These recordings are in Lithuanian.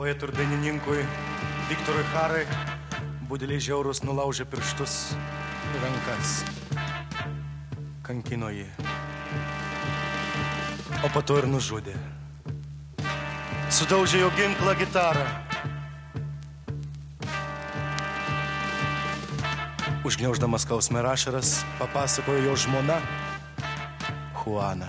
Poetui ir dainininkui Viktorui Jarai budeliai žiaurus nulaužė pirštus ir rankas. Kankino jį. O po to ir nužudė. Sudaužė jo ginklą gitarą. Užgniauždamas skausmą ir ašaras papasakojo jo žmona Juana.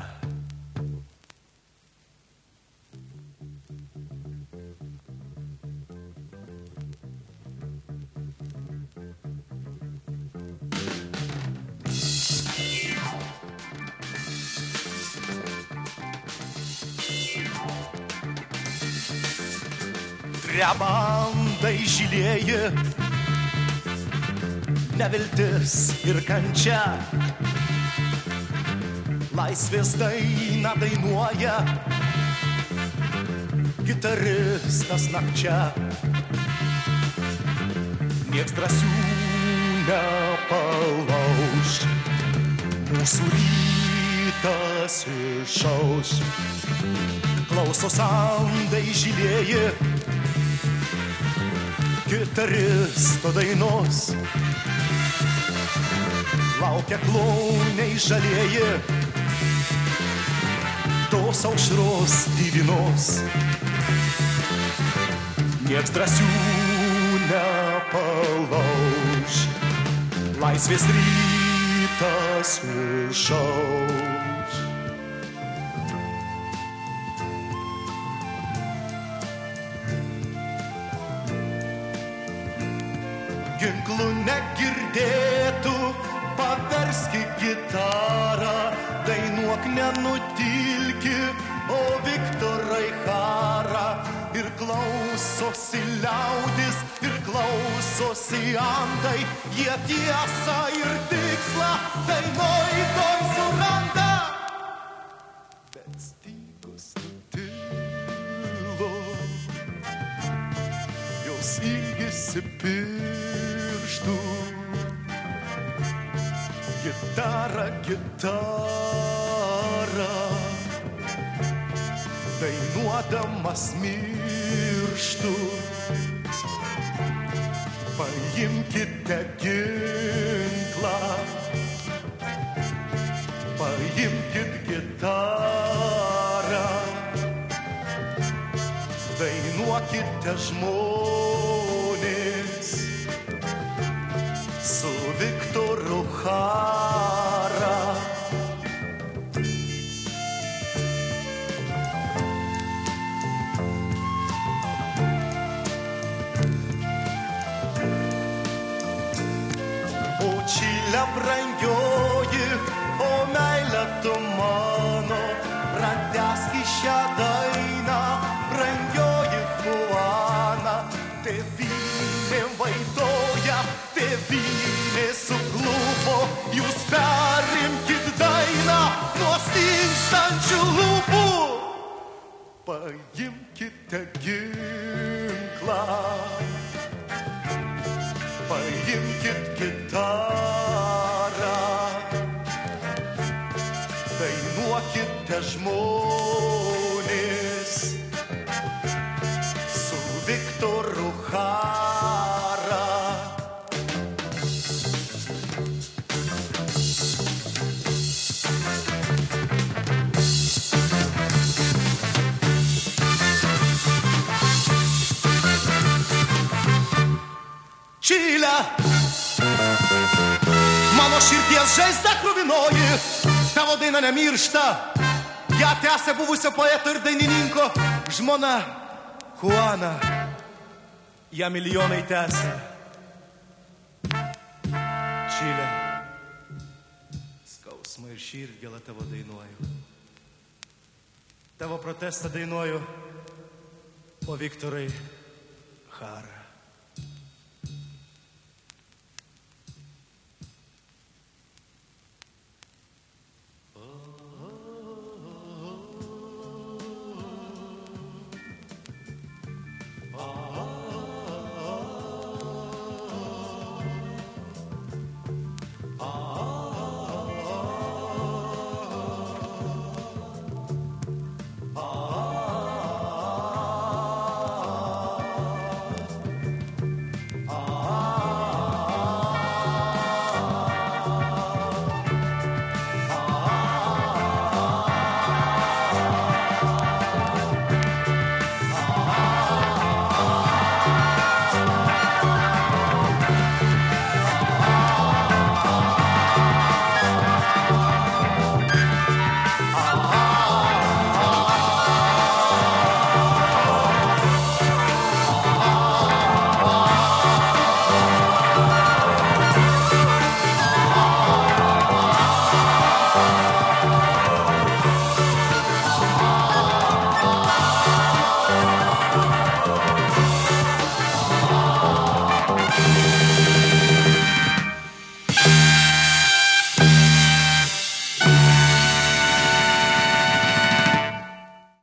Drebandai žilieji, neviltis ir kančia, laisvės dainą dainuoja gitaristas nakčia. Nieks drąsių nepalauš, mūsų rytas išauš. Klauso sandai žilieji, gitaristo dainos, laukia klouniai žalieji tos aušros divinos. Nieks drąsių nepalauš, laisvės rytas išauš. Ginklų negirdėtų, paverski gitarą, dainuok nenutilki, o Viktorai Jara. Ir klausosi liaudis, ir klausosi andai, jie tiesą ir tikslą dainoj toj suranda. Bet stygos nutilo, jos ilgisi pirštų. Gitara, gitara, dainuodamas mirštu. Paimkite ginklą, paimkit gitarą, dainuokite žmonės su Viktoru Jara. O Čile brangioji, o meilė tu mano, pratęsk šią dainą, brangioji Juana. Tėvynė vaidoja, tėvynė suklupo, jūs perimkit dainą nuo stingstančių lūpų. Paimkite ginklą, paimkit gitarą, dainuokite žmonės su Viktoru Jara. Čile, mano širdies žaizda kruvinoji, tavo daina nemiršta, ją tęsia buvusio poeto ir dainininko žmona Juana. Ją milijonai tęsia. Čile, skausmą ir širdgėlą tavo dainuoju, tavo protestą dainuoju, o Viktorai Jara.